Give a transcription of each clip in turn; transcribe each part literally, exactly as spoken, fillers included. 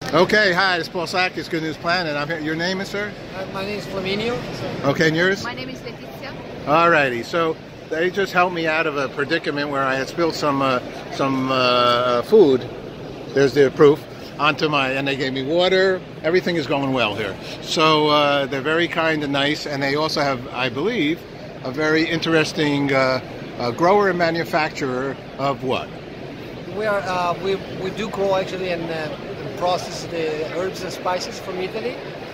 Okay, hi, it's Paul Sakis, Good News Planet. I'm here. Your name is, sir? Uh, my name is Flaminio. Okay, and yours? My name is Letizia. All righty. So they just helped me out of a predicament where I had spilled some uh, some uh, food. There's the proof onto my, and they gave me water. Everything is going well here. So uh, they're very kind and nice, and they also have, I believe, a very interesting uh, uh, grower and manufacturer of what? We are uh, we we do grow actually and, uh, and process the herbs and spices from Italy,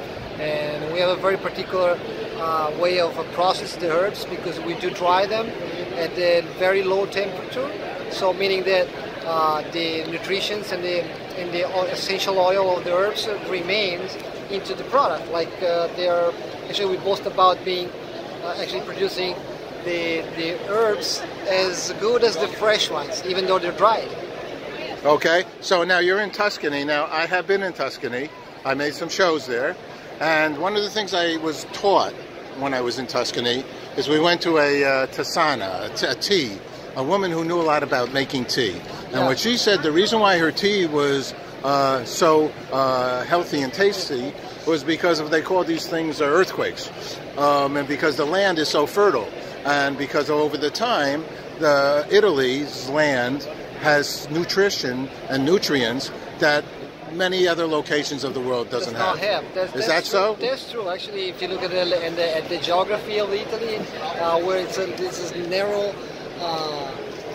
and we have a very particular uh, way of uh, processing the herbs because we do dry them at a very low temperature. So meaning that uh, the nutritions and the and the essential oil of the herbs remains into the product. Like uh, they are actually we boast about being uh, actually producing the the herbs as good as the fresh ones, even though they're dried. Okay, so now you're in Tuscany. Now, I have been in Tuscany. I made some shows there. And one of the things I was taught when I was in Tuscany is we went to a uh, Tisana, a, t- a tea, a woman who knew a lot about making tea. And Yeah. what she said, the reason why her tea was uh, so uh, healthy and tasty was because of, they call these things uh, earthquakes. Um, and because the land is so fertile. And because over the time, the Italy's land has nutrition and nutrients that many other locations of the world doesn't Does not have. have. That's, Is that's that so? True. That's true. Actually, if you look at the, at the, at the geography of Italy, uh, where it's a, this is narrow uh,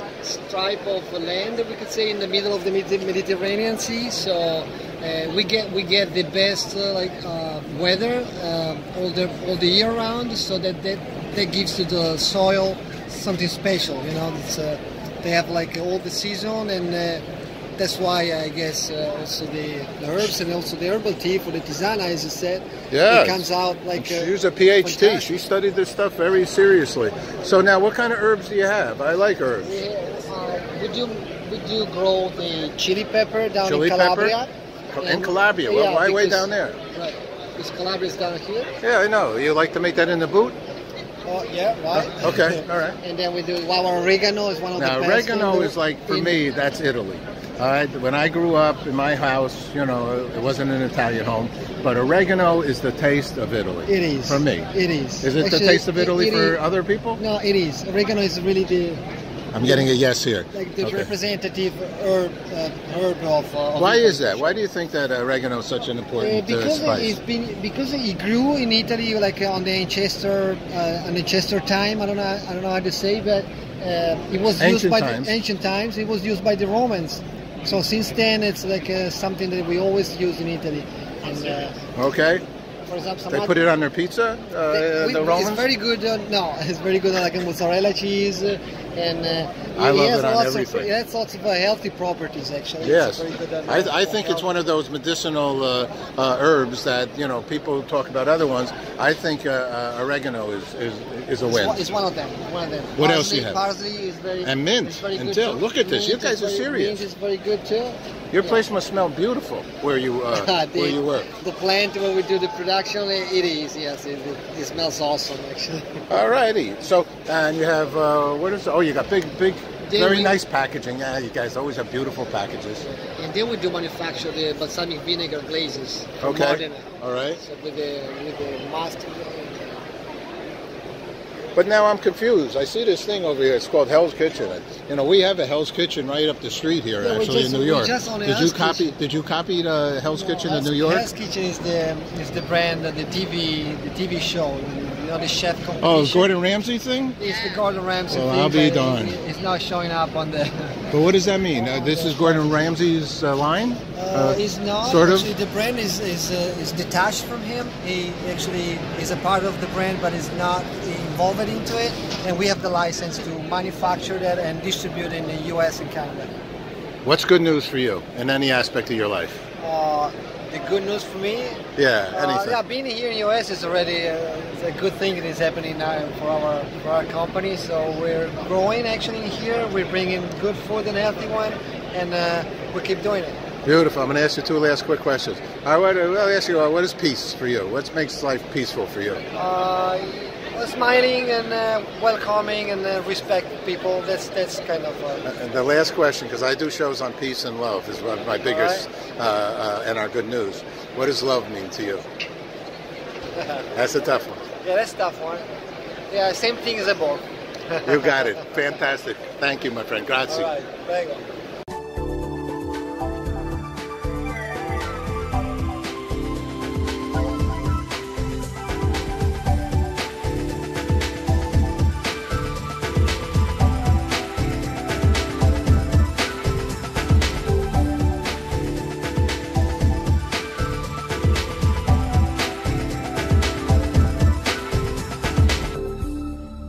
stripe of land, we could say, in the middle of the Mediterranean Sea. So uh, we get we get the best uh, like uh, weather uh, all the all the year round. So that that, that gives to the soil something special. You know, it's. Uh, They have like all the season, and uh, that's why I guess uh, also the, the herbs and also the herbal tea for the tisana, as you said, Yes. it comes out like uh, She's a PhD. fantastic. She studied this stuff very seriously. So now, what kind of herbs do you have? I like herbs. We, uh, we do we do grow the chili pepper down Chili in Calabria. pepper? In And- Calabria? Well, yeah, why way because- down there? Right, because Calabria is down here. Yeah, I know. You like to make that in the boot? Oh yeah, right. Uh, okay, all right. And then we do our oregano is one of Now, the best. oregano in the- is like, for in- me, that's Italy. All right, when I grew up in my house, you know, it wasn't an Italian home, but oregano is the taste of Italy. It is. For me. It is. Is it Actually, the taste of it- Italy it for is- other people? No, it is. Oregano is really the I'm getting a yes here. like the Okay. representative herb, uh, herb of, uh, of Why Italy. is that? Why do you think that oregano is such an Uh, important uh, because spice? it's been because it grew in Italy like uh, on the ancestor uh, on the Chester time. I don't know. I don't know how to say, but uh, it was used Ancient by times. the ancient times. It was used by the Romans. So since then, it's like uh, something that we always use in Italy. And uh, Okay. for example, some They other- put it on their pizza, uh, we- the Romans? It's very good. Uh, no, it's very good on like a mozzarella cheese, uh, and uh, I it love has it on lots everything. Of, it has lots of uh, healthy properties actually. Yes, It's very good on, I, I on think it's health. one of those medicinal uh, uh, herbs that, you know, people talk about other ones. I think uh, uh, oregano is, is is a It's win. one, it's one of them. One of them. What parsley, else do you have? Parsley is very And mint, is very and good dill. too. Look at this. You Mint guys is are very- serious. Mint is very good too. Your Yeah. place must smell beautiful where you uh, the, where you work. The plant where we do the production, it is yes. It, it smells awesome actually. All righty. So, and you have uh, what is? Oh, you got big, big, Then very we- nice packaging. Yeah, you guys always have beautiful packages. And then we do manufacture the balsamic vinegar glazes. from Okay. Modena. All right. So with the with the mustard. But now I'm confused. I see this thing over here. It's called Hell's Kitchen. You know, we have a Hell's Kitchen right up the street here, Yeah, we actually, just- in New we York. just own a Did you Hell's copy? Kitchen. Did you copy the Hell's Kitchen in Hell's- New York? Hell's Kitchen is the is the brand, uh, the T V the T V show, you know, the chef competition. Oh, Gordon Ramsay thing? It's the Gordon Ramsay. Well, thing, I'll be but darned. it- It's not showing up on the. But what does that mean? Uh, this is Gordon Ramsay's uh, line? Uh, it's not. Sort of? Actually, the brand is is uh, is detached from him. He actually is a part of the brand, but is not involved into it. And we have the license to manufacture that and distribute in the U S and Canada. What's good news for you in any aspect of your life? Uh, the good news for me. Yeah, Uh, anything. yeah, being here in the U S is already uh, it's a good thing that is happening now for our for our company. So we're growing actually here. We're bringing good food and healthy one, and uh, we keep doing it. Beautiful. I'm going to ask you two last quick questions. I want to I'll ask you, uh, what is peace for you? What makes life peaceful for you? Uh, smiling and uh, welcoming and uh, respect people. That's that's kind of. Uh, And the last question, because I do shows on peace and love, is one of my biggest, right. uh, uh, and our good news. What does love mean to you? That's a tough one. Yeah, that's a tough one. Yeah, same thing as above. You got it. Fantastic. Thank you, my friend. Grazie. All right. Thank you.